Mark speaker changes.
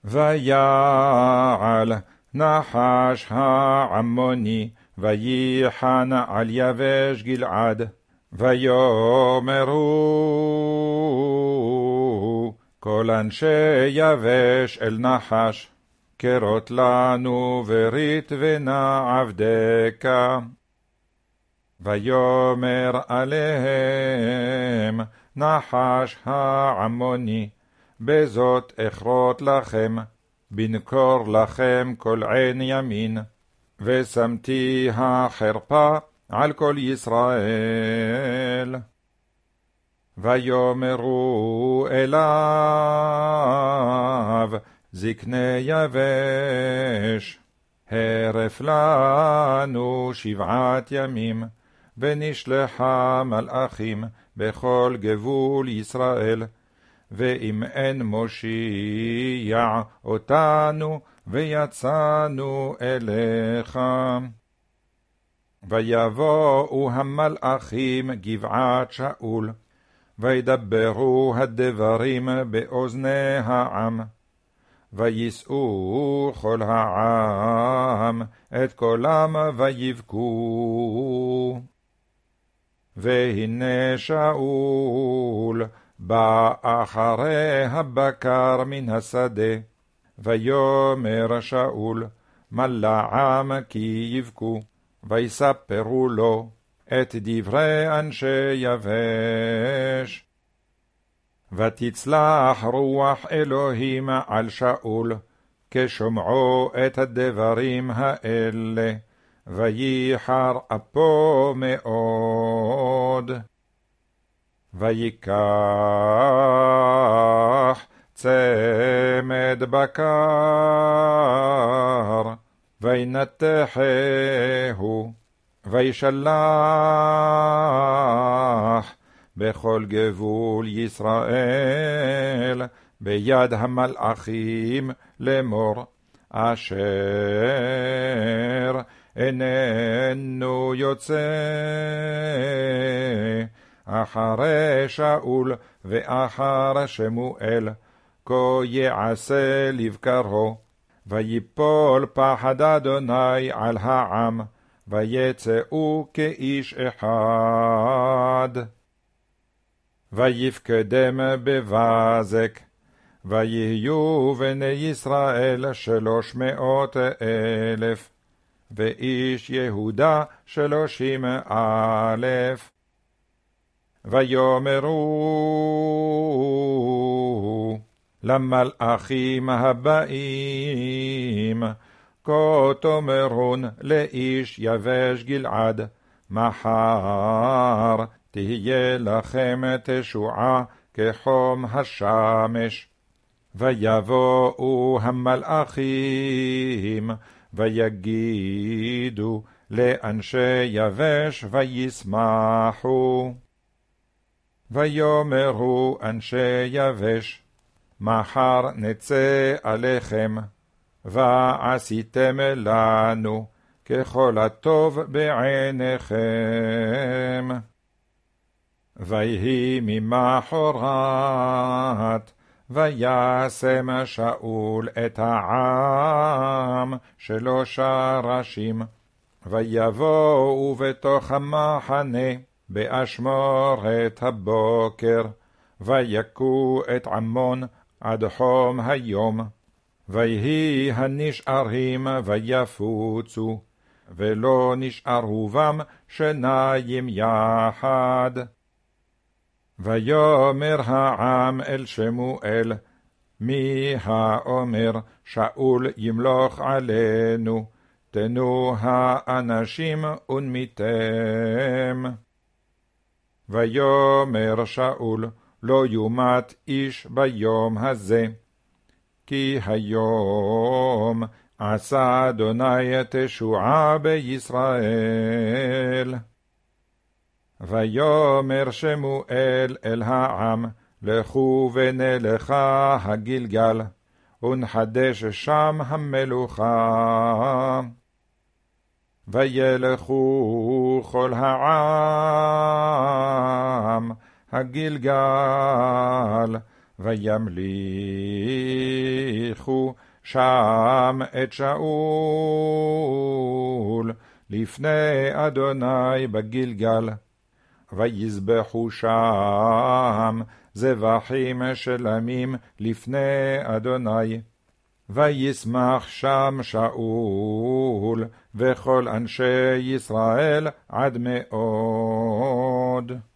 Speaker 1: ויעל נחש העמוני, וייחן על יבש גלעד, ויאמרו כל אנשי יבש אל נחש, כרות לנו ברית ונעבדך. ויאמר עליהם נחש העמוני, בזאת אכרות לכם, בנקור לכם כל עין ימין, ושמתי החרפה על כל ישראל. ויאמרו אליו זקני יבש, הרף לנו 7 ימים, ונשלחה מלאכים בכל גבול ישראל, ואם אין מושיע אותנו, ויצאנו אליך. ויבואו המלאכים גבעת שאול, וידברו הדברים באוזני העם, ויישאו כל העם את קולם ויבכו. והנה שאול בא אחרי הבקר מן השדה, ויאמר שאול מה לעם כי יבכו, ויספרו לו את דברי אנשי יבש. ותצלח רוח אלוהים על שאול, כשומעו את הדברים האלה, וייחר אפו מאוד. ויקח צמד בקר, וינתחהו, וישלח בכל גבול ישראל ביד המלאכים לאמור, אשר איננו יוצא אחרי שאול ואחר שמואל, כה יעשה לבקרו. ויפול פחד אדוני על העם, ויצאו כאיש אחד. ויפקדם בבזק, ויהיו בני ישראל 300,000, ואיש יהודה 30,000. ויאמרו למלאכים הבאים, כה תאמרון לאיש יבש גלעד, מחר תהיה לכם תשועה כחום השמש. ויבואו המלאכים ויגידו לאנשי יבש וישמחו. ויאמרו אנשי יבש, מחר נצא עליכם, ועשיתם לנו ככל הטוב בעיניכם. ויהי ממחרת, וישם שאול את העם 3 ראשים, ויבואו בתוך המחנה באשמורת הבוקר, ויכו את עמון עד חום היום. ויהי הנשארים ויפוצו, ולא נשארו בם 2 יחד. ויאמר העם אל שמואל, מי האומר שאול ימלוך עלינו? תנו האנשים ונמיתם. ויאמר שאול, לא יומת איש ביום הזה, כי היום עשה אדוני תשועה בישראל. ויאמר שמואל אל העם, לכו ונלכה הגלגל, ונחדש שם המלוכה. וילכו כל העם הגלגל, וימליכו ויזבחו שם את שאול לפני אדוני בגילגל. ויזבחו שם זבחים שלמים לפני אדוני. וישמח שם שאול וכל אנשי ישראל עד מאוד.